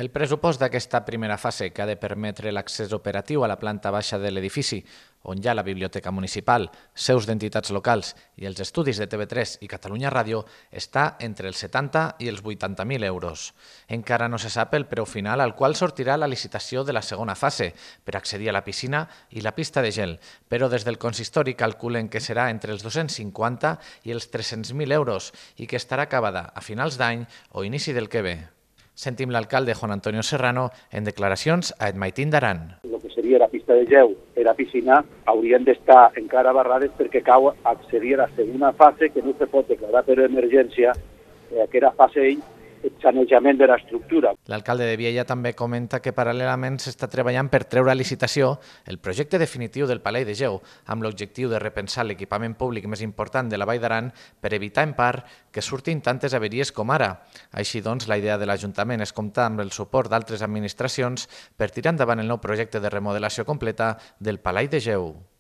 El pressupost d'aquesta primera fase, que ha de permetre l'accés operatiu a la planta baixa de l'edifici, on hi ha la biblioteca municipal, seus d'entitats locals i els estudis de TV3 i Catalunya Ràdio, està entre els 70 i els 80.000 euros. Encara no se sap el preu final al qual sortirà la licitació de la segona fase per accedir a la piscina i la pista de gel, però des del consistori calculen que serà entre els 250 i els 300.000 euros i que estarà acabada a finals d'any o inici del que ve. Sentim l'alcalde Juan Antonio Serrano en declaracions a Edmaitín d'Aran. El que seria la pista de gel i la piscina haurien d'estar encara barrades perquè cal accedir a la segona fase que no se pot declarar per emergència, que era fase sanejament de l'estructura. L'alcalde de Viella també comenta que paral·lelament s'està treballant per treure a licitació el projecte definitiu del Palau de Geu, amb l'objectiu de repensar l'equipament públic més important de la Vall d'Aran per evitar, en part, que surtin tantes averies com ara. Així doncs, la idea de l'Ajuntament és comptar amb el suport d'altres administracions per tirar endavant el nou projecte de remodelació completa del Palau de Geu.